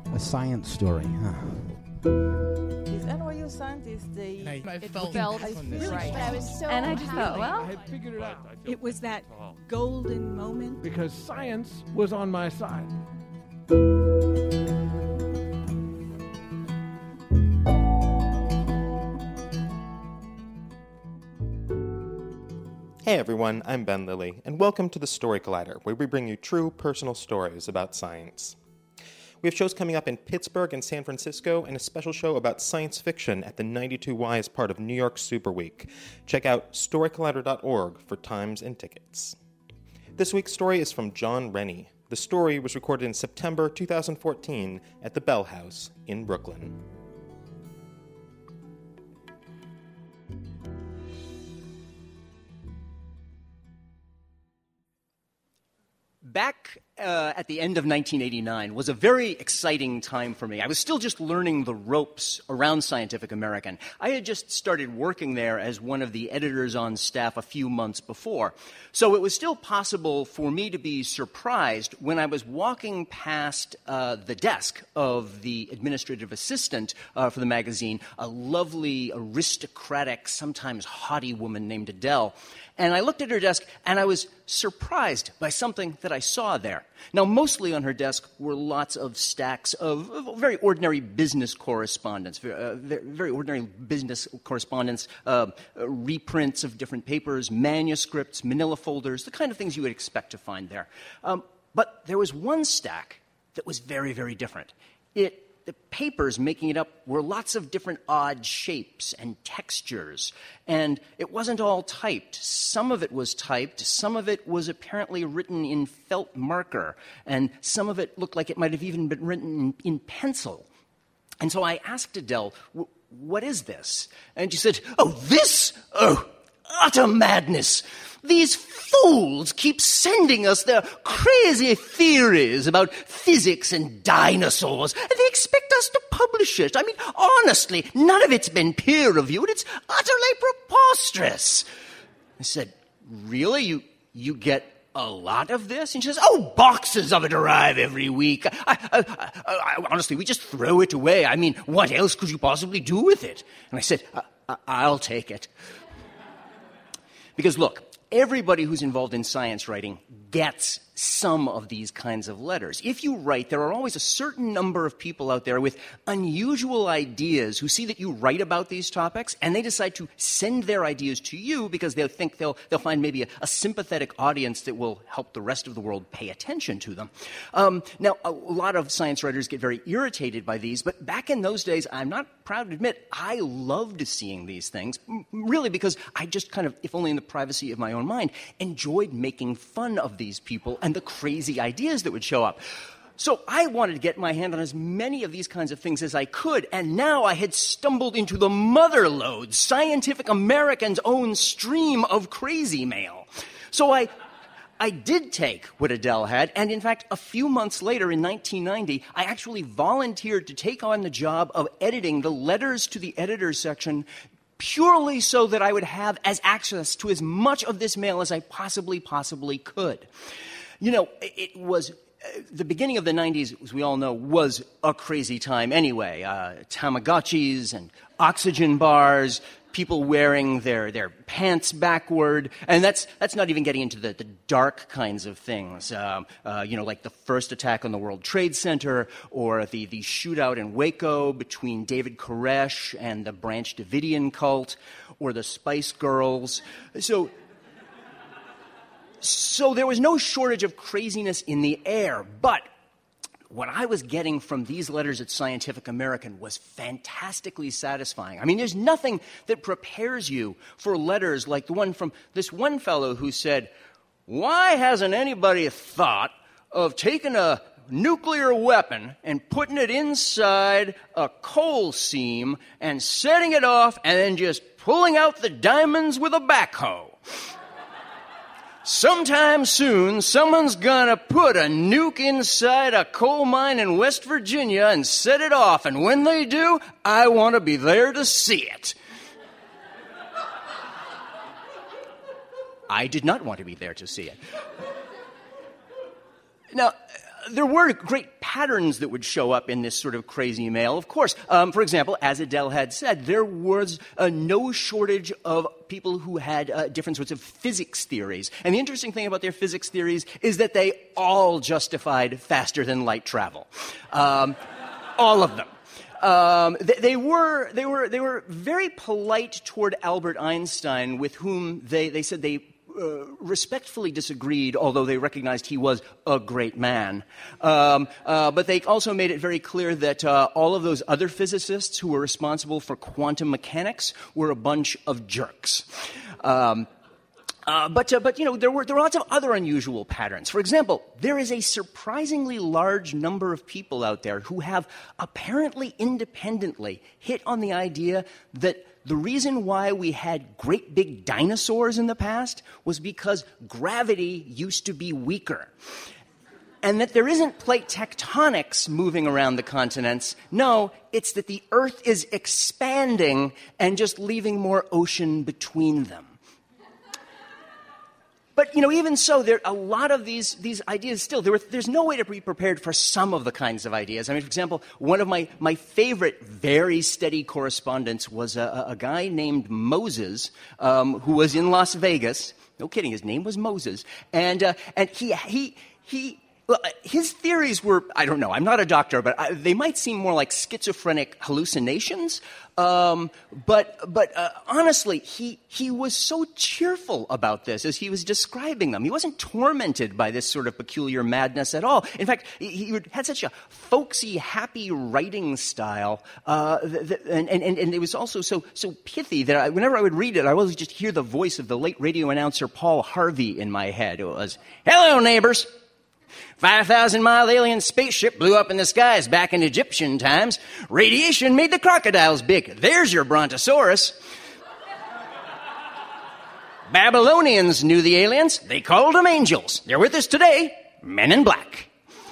A science story, huh? These NYU scientists, I felt really right. But I was so And I just thought, happy. well, I had figured it out. it was that golden moment. Because science was on my side. Hey everyone, I'm Ben Lilly, and welcome to the Story Collider, where we bring you true personal stories about science. We have shows coming up in Pittsburgh and San Francisco, and a special show about science fiction at the 92Y as part of New York Super Week. Check out storycollider.org for times and tickets. This week's story is from John Rennie. The story was recorded in September 2014 at the Bell House in Brooklyn. Back at the end of 1989 was a very exciting time for me. I was still just learning the ropes around Scientific American. I had just started working there as one of the editors on staff a few months before. So it was still possible for me to be surprised when I was walking past the desk of the administrative assistant for the magazine, a lovely, aristocratic, sometimes haughty woman named Adele. And I looked at her desk, and I was surprised by something that I saw there. Now, mostly on her desk were lots of stacks of very ordinary business correspondence, very ordinary business correspondence, reprints of different papers, manuscripts, manila folders, the kind of things you would expect to find there. But there was one stack that was very, very different. The papers making it up were lots of different odd shapes and textures, and it wasn't all typed. Some of it was typed, some of it was apparently written in felt marker, and some of it looked like it might have even been written in pencil. And so I asked Adele, what is this? And she said, this? Utter madness! These fools keep sending us their crazy theories about physics and dinosaurs, and they expect us to publish it. I mean, honestly, none of it's been peer-reviewed. It's utterly preposterous. I said, really? You get a lot of this? And she says, boxes of it arrive every week. Honestly, we just throw it away. I mean, what else could you possibly do with it? And I said, I'll take it. Because look, everybody who's involved in science writing gets some of these kinds of letters. If you write, there are always a certain number of people out there with unusual ideas who see that you write about these topics, and they decide to send their ideas to you because they think they'll find maybe a sympathetic audience that will help the rest of the world pay attention to them. Now, a lot of science writers get very irritated by these, but back in those days, I'm not proud to admit, I loved seeing these things, really because I just kind of, if only in the privacy of my own mind, enjoyed making fun of these people and the crazy ideas that would show up. So I wanted to get my hand on as many of these kinds of things as I could, and now I had stumbled into the motherlode, Scientific American's own stream of crazy mail. So I did take what Adele had, and in fact, a few months later in 1990, I actually volunteered to take on the job of editing the letters to the editor's section purely so that I would have access to as much of this mail as I possibly could. You know, it was the beginning of the 90s, as we all know, was a crazy time anyway. Tamagotchis and oxygen bars, people wearing their pants backward, and that's not even getting into the dark kinds of things, like the first attack on the World Trade Center, or the shootout in Waco between David Koresh and the Branch Davidian cult, or the Spice Girls. So there was no shortage of craziness in the air, but what I was getting from these letters at Scientific American was fantastically satisfying. I mean, there's nothing that prepares you for letters like the one from this one fellow who said, "Why hasn't anybody thought of taking a nuclear weapon and putting it inside a coal seam and setting it off and then just pulling out the diamonds with a backhoe? Sometime soon, someone's gonna put a nuke inside a coal mine in West Virginia and set it off, and when they do, I want to be there to see it." I did not want to be there to see it. Now, there were great patterns that would show up in this sort of crazy mail. Of course, for example, as Adele had said, there was no shortage of people who had different sorts of physics theories. And the interesting thing about their physics theories is that they all justified faster than light travel. All of them. They were very polite toward Albert Einstein, with whom they said they respectfully disagreed, although they recognized he was a great man. But they also made it very clear that all of those other physicists who were responsible for quantum mechanics were a bunch of jerks. But you know, there were lots of other unusual patterns. For example, there is a surprisingly large number of people out there who have apparently independently hit on the idea that the reason why we had great big dinosaurs in the past was because gravity used to be weaker. And that there isn't plate tectonics moving around the continents. No, it's that the Earth is expanding and just leaving more ocean between them. But, you know, even so, there are a lot of these ideas still. There's no way to be prepared for some of the kinds of ideas. I mean, for example, one of my favorite very steady correspondents was a guy named Moses, who was in Las Vegas. No kidding, his name was Moses. And his theories were, I don't know, I'm not a doctor, but they might seem more like schizophrenic hallucinations. But honestly, he was so cheerful about this as he was describing them. He wasn't tormented by this sort of peculiar madness at all. In fact, he had such a folksy, happy writing style, and it was also so pithy that whenever I would read it, I would always just hear the voice of the late radio announcer Paul Harvey in my head. It was, "Hello, neighbors. 5,000-mile alien spaceship blew up in the skies back in Egyptian times. Radiation made the crocodiles big. There's your brontosaurus. Babylonians knew the aliens. They called them angels. They're with us today. Men in black."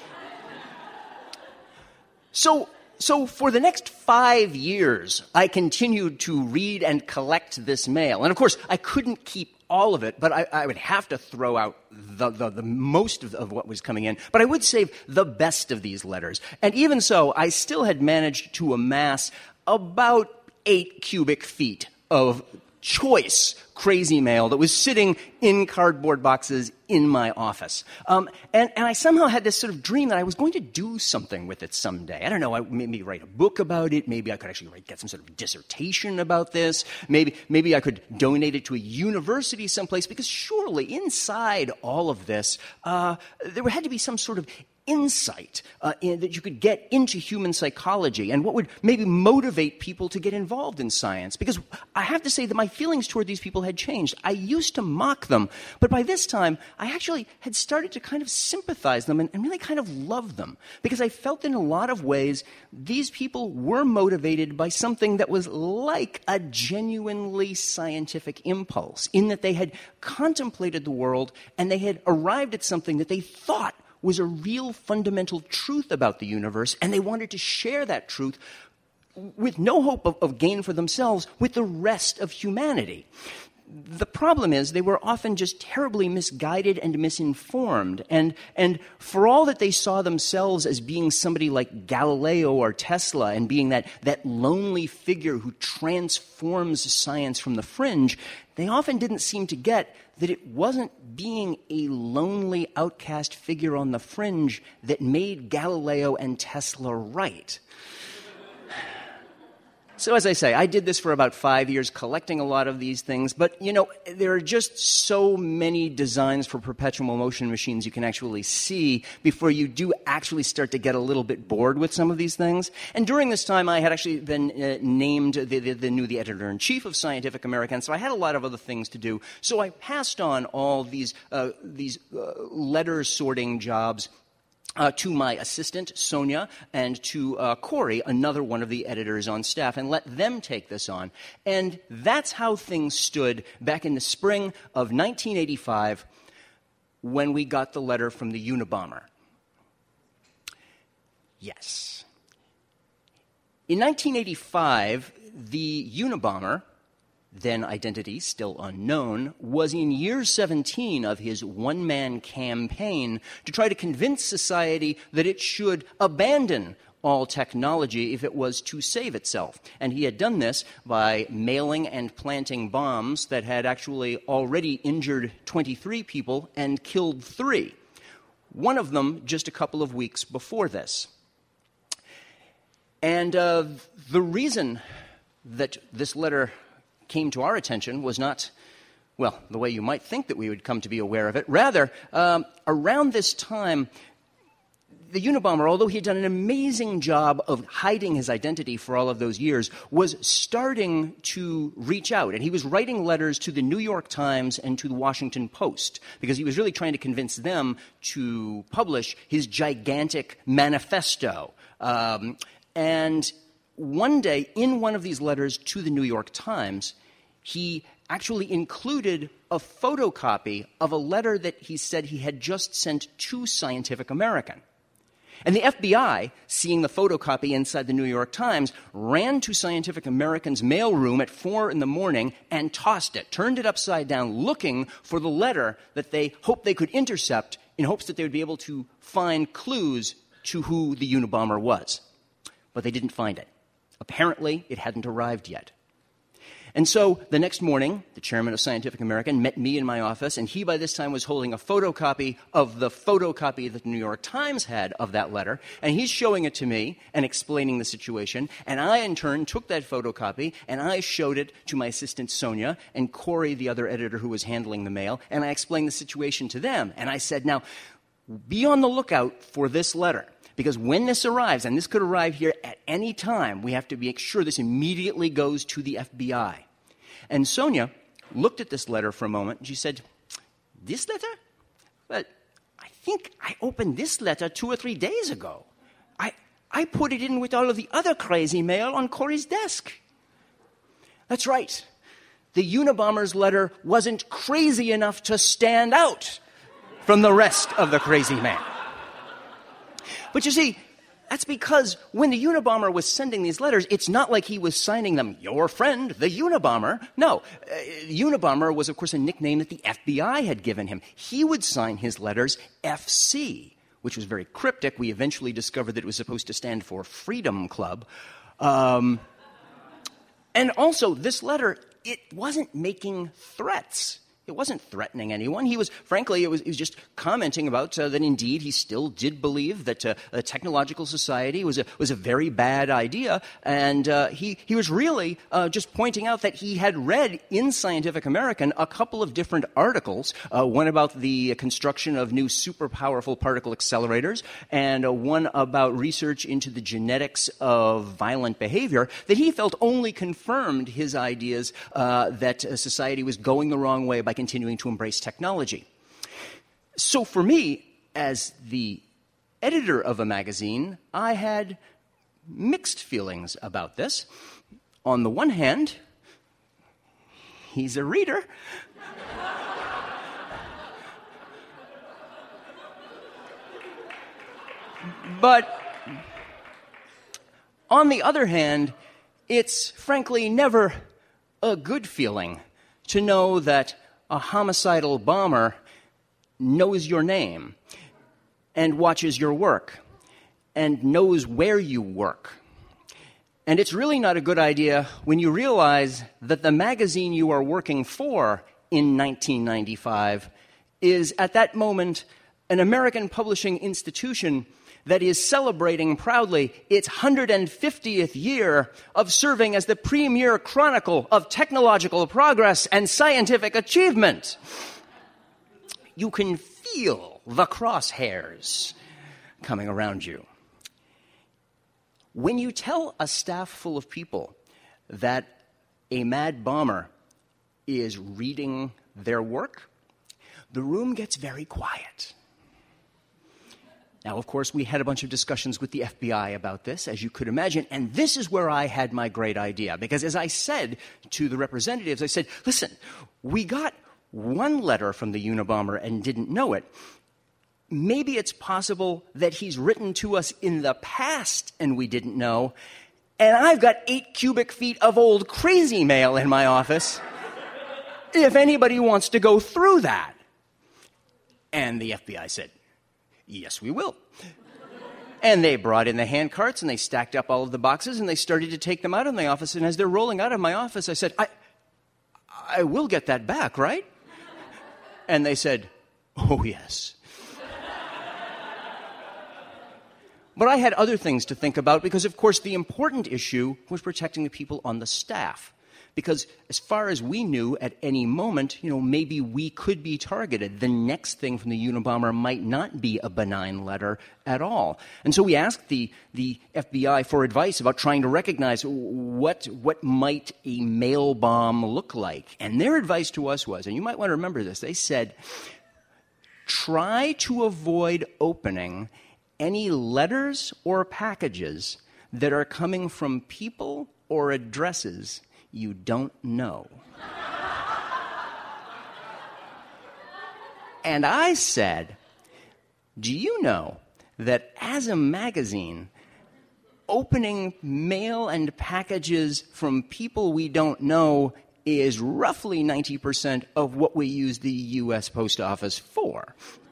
So for the next 5 years, I continued to read and collect this mail. And of course, I couldn't keep all of it, but I would have to throw out the most of what was coming in. But I would save the best of these letters. And even so, I still had managed to amass about 8 cubic feet of choice crazy mail that was sitting in cardboard boxes in my office. And I somehow had this sort of dream that I was going to do something with it someday. I don't know, maybe write a book about it. Maybe I could actually get some sort of dissertation about this. Maybe I could donate it to a university someplace, because surely inside all of this, there had to be some sort of insight that you could get into human psychology and what would maybe motivate people to get involved in science. Because I have to say that my feelings toward these people had changed. I used to mock them, but by this time, I actually had started to kind of sympathize them and really kind of love them. Because I felt in a lot of ways these people were motivated by something that was like a genuinely scientific impulse, in that they had contemplated the world and they had arrived at something that they thought was a real fundamental truth about the universe, and they wanted to share that truth with no hope of gain for themselves with the rest of humanity. The problem is they were often just terribly misguided and misinformed, and for all that they saw themselves as being somebody like Galileo or Tesla and being that lonely figure who transforms science from the fringe, they often didn't seem to get that it wasn't being a lonely outcast figure on the fringe that made Galileo and Tesla right. So as I say, I did this for about 5 years, collecting a lot of these things. But, you know, there are just so many designs for perpetual motion machines you can actually see before you do actually start to get a little bit bored with some of these things. And during this time, I had actually been named the editor-in-chief of Scientific American, so I had a lot of other things to do. So I passed on all these letter sorting jobs to my assistant, Sonia, and to Corey, another one of the editors on staff, and let them take this on. And that's how things stood back in the spring of 1985 when we got the letter from the Unabomber. Yes. In 1985, the Unabomber then identity still unknown, was in year 17 of his one-man campaign to try to convince society that it should abandon all technology if it was to save itself. And he had done this by mailing and planting bombs that had actually already injured 23 people and killed 3. One of them just a couple of weeks before this. And the reason that this letter came to our attention was not, well, the way you might think that we would come to be aware of it. Rather, around this time, the Unabomber, although he had done an amazing job of hiding his identity for all of those years, was starting to reach out. And he was writing letters to the New York Times and to the Washington Post because he was really trying to convince them to publish his gigantic manifesto. And one day, in one of these letters to the New York Times, he actually included a photocopy of a letter that he said he had just sent to Scientific American. And the FBI, seeing the photocopy inside the New York Times, ran to Scientific American's mailroom at 4 a.m. and tossed it, turned it upside down, looking for the letter that they hoped they could intercept in hopes that they would be able to find clues to who the Unabomber was. But they didn't find it. Apparently, it hadn't arrived yet. And so the next morning, the chairman of Scientific American met me in my office, and he by this time was holding a photocopy of the photocopy that the New York Times had of that letter, and he's showing it to me and explaining the situation, and I in turn took that photocopy and I showed it to my assistant Sonia and Corey, the other editor who was handling the mail, and I explained the situation to them, and I said, now, be on the lookout for this letter. Because when this arrives, and this could arrive here at any time, we have to make sure this immediately goes to the FBI. And Sonia looked at this letter for a moment, and she said, this letter? Well, I think I opened this letter 2 or 3 days ago. I put it in with all of the other crazy mail on Corey's desk. That's right. The Unabomber's letter wasn't crazy enough to stand out from the rest of the crazy mail. But you see, that's because when the Unabomber was sending these letters, it's not like he was signing them, your friend, the Unabomber. No, Unabomber was, of course, a nickname that the FBI had given him. He would sign his letters FC, which was very cryptic. We eventually discovered that it was supposed to stand for Freedom Club. And also, this letter, it wasn't making threats. It wasn't threatening anyone. He was, frankly, it was just commenting about that indeed he still did believe that a technological society was a very bad idea. And he was really just pointing out that he had read in Scientific American a couple of different articles, one about the construction of new super powerful particle accelerators and one about research into the genetics of violent behavior, that he felt only confirmed his ideas that society was going the wrong way by continuing to embrace technology. So for me, as the editor of a magazine, I had mixed feelings about this. On the one hand, he's a reader. But on the other hand, it's frankly never a good feeling to know that a homicidal bomber knows your name and watches your work and knows where you work. And it's really not a good idea when you realize that the magazine you are working for in 1995 is, at that moment, an American publishing institution that is celebrating proudly its 150th year of serving as the premier chronicle of technological progress and scientific achievement. You can feel the crosshairs coming around you. When you tell a staff full of people that a mad bomber is reading their work, the room gets very quiet. Now, of course, we had a bunch of discussions with the FBI about this, as you could imagine, and this is where I had my great idea. Because as I said to the representatives, I said, listen, we got one letter from the Unabomber and didn't know it. Maybe it's possible that he's written to us in the past and we didn't know. And I've got 8 cubic feet of old crazy mail in my office. If anybody wants to go through that. And the FBI said, yes, we will. And they brought in the hand carts, and they stacked up all of the boxes, and they started to take them out of my office. And as they're rolling out of my office, I said, I will get that back, right? And they said, oh, yes. But I had other things to think about because, of course, the important issue was protecting the people on the staff. Because as far as we knew, at any moment, maybe we could be targeted. The next thing from the Unabomber might not be a benign letter at all. And so we asked the FBI for advice about trying to recognize what might a mail bomb look like. And their advice to us was, and you might want to remember this, they said, try to avoid opening any letters or packages that are coming from people or addresses you don't know. And I said, do you know that as a magazine, opening mail and packages from people we don't know is roughly 90% of what we use the U.S. Post Office for?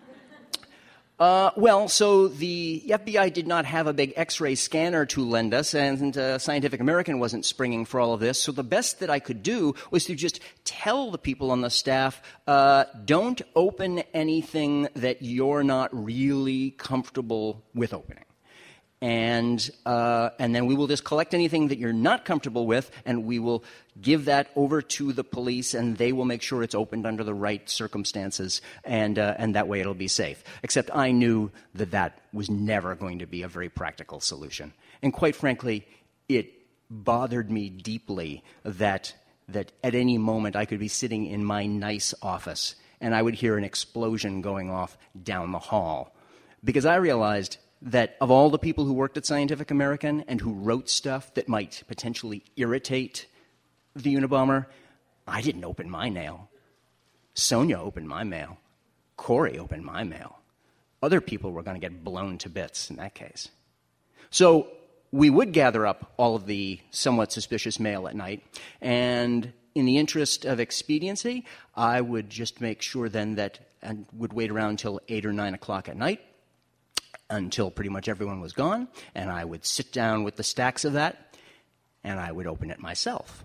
So the FBI did not have a big X-ray scanner to lend us, and Scientific American wasn't springing for all of this. So the best that I could do was to just tell the people on the staff, don't open anything that you're not really comfortable with opening. And then we will just collect anything that you're not comfortable with, and we will give that over to the police, and they will make sure it's opened under the right circumstances, and that way it'll be safe. Except I knew that was never going to be a very practical solution. And quite frankly, it bothered me deeply that at any moment I could be sitting in my nice office, and I would hear an explosion going off down the hall. Because I realized that of all the people who worked at Scientific American and who wrote stuff that might potentially irritate the Unabomber, I didn't open my mail. Sonia opened my mail. Corey opened my mail. Other people were going to get blown to bits in that case. So we would gather up all of the somewhat suspicious mail at night, and in the interest of expediency, I would just make sure then and would wait around until 8 or 9 o'clock at night, until pretty much everyone was gone, and I would sit down with the stacks of that, and I would open it myself.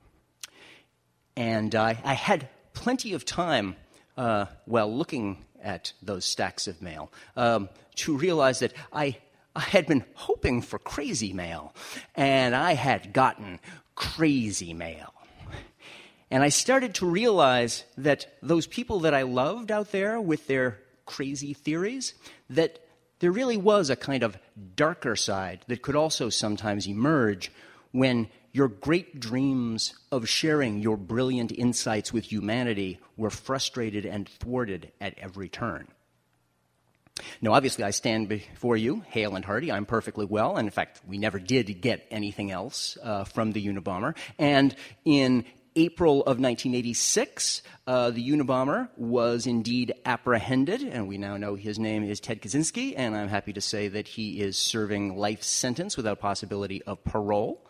And I had plenty of time while looking at those stacks of mail to realize that I had been hoping for crazy mail, and I had gotten crazy mail. And I started to realize that those people that I loved out there with their crazy theories, that there really was a kind of darker side that could also sometimes emerge when your great dreams of sharing your brilliant insights with humanity were frustrated and thwarted at every turn. Now, obviously, I stand before you, hale and hearty. I'm perfectly well. And in fact, we never did get anything else from the Unabomber. And in April of 1986, the Unabomber was indeed apprehended, and we now know his name is Ted Kaczynski, and I'm happy to say that he is serving life sentence without possibility of parole.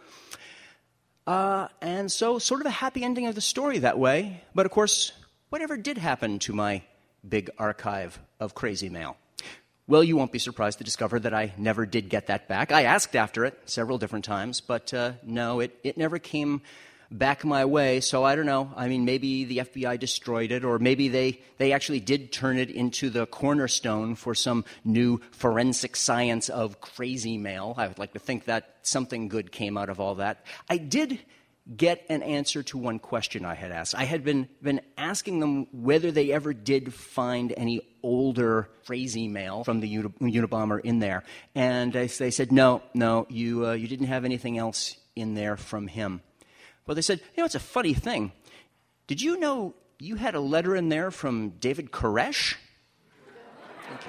And so sort of a happy ending of the story that way. But of course, whatever did happen to my big archive of crazy mail? Well, you won't be surprised to discover that I never did get that back. I asked after it several different times, but no, it never came back my way, so I don't know. I mean, maybe the FBI destroyed it, or maybe they actually did turn it into the cornerstone for some new forensic science of crazy mail. I would like to think that something good came out of all that. I did get an answer to one question I had asked. I had been asking them whether they ever did find any older crazy mail from the Unabomber in there, and they said, no, you didn't have anything else in there from him. Well, they said, it's a funny thing. Did you know you had a letter in there from David Koresh? Thank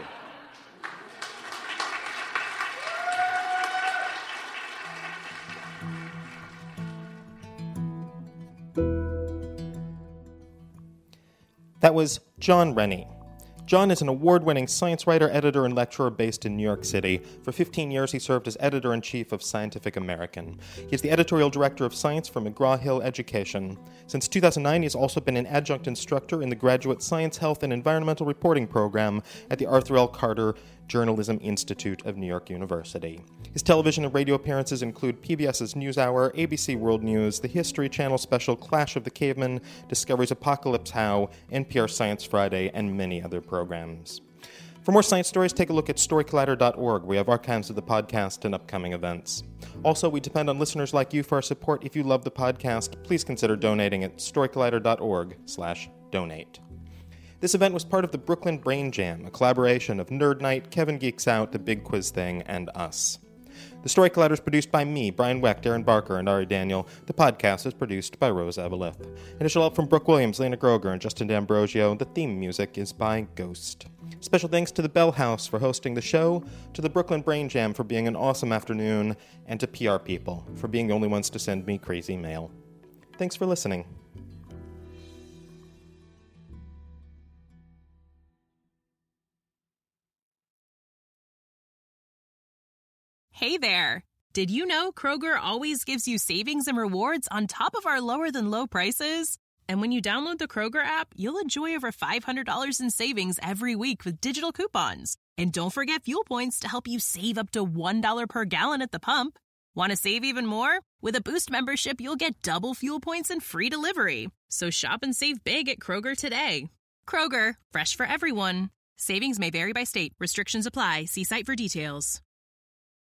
you. That was John Rennie. John is an award-winning science writer, editor, and lecturer based in New York City. For 15 years, he served as editor-in-chief of Scientific American. He is the editorial director of science for McGraw-Hill Education. Since 2009, he has also been an adjunct instructor in the Graduate Science, Health, and Environmental Reporting program at the Arthur L. Carter Journalism Institute of New York University. His television and radio appearances include PBS's NewsHour, ABC World News, the History Channel special Clash of the Cavemen, Discovery's Apocalypse How, NPR Science Friday, and many other programs. For more science stories, take a look at storycollider.org. We have archives of the podcast and upcoming events. Also, we depend on listeners like you for our support. If you love the podcast, please consider donating at storycollider.org/donate. This event was part of the Brooklyn Brain Jam, a collaboration of Nerd Night, Kevin Geeks Out, The Big Quiz Thing, and us. The Story Collider is produced by me, Brian Wecht, Aaron Barker, and Ari Daniel. The podcast is produced by Rose Avalith. Additional help from Brooke Williams, Lena Groger, and Justin D'Ambrosio. The theme music is by Ghost. Special thanks to the Bell House for hosting the show, to the Brooklyn Brain Jam for being an awesome afternoon, and to PR People for being the only ones to send me crazy mail. Thanks for listening. Hey there! Did you know Kroger always gives you savings and rewards on top of our lower-than-low prices? And when you download the Kroger app, you'll enjoy over $500 in savings every week with digital coupons. And don't forget fuel points to help you save up to $1 per gallon at the pump. Want to save even more? With a Boost membership, you'll get double fuel points and free delivery. So shop and save big at Kroger today. Kroger, fresh for everyone. Savings may vary by state. Restrictions apply. See site for details.